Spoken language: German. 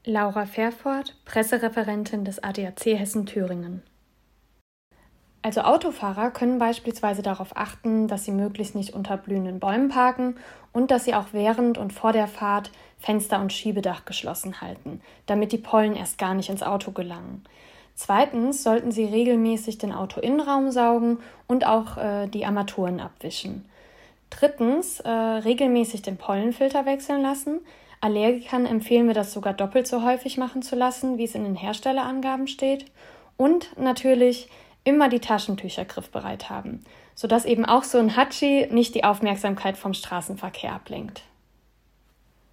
Laura Vervoort, Pressereferentin des ADAC Hessen-Thüringen. Also Autofahrer können beispielsweise darauf achten, dass sie möglichst nicht unter blühenden Bäumen parken und dass sie auch während und vor der Fahrt Fenster und Schiebedach geschlossen halten, damit die Pollen erst gar nicht ins Auto gelangen. Zweitens sollten sie regelmäßig den Autoinnenraum saugen und auch die Armaturen abwischen. Drittens regelmäßig den Pollenfilter wechseln lassen. Allergikern empfehlen wir das sogar doppelt so häufig machen zu lassen, wie es in den Herstellerangaben steht. Und natürlich immer die Taschentücher griffbereit haben, sodass eben auch so ein Hatschi nicht die Aufmerksamkeit vom Straßenverkehr ablenkt.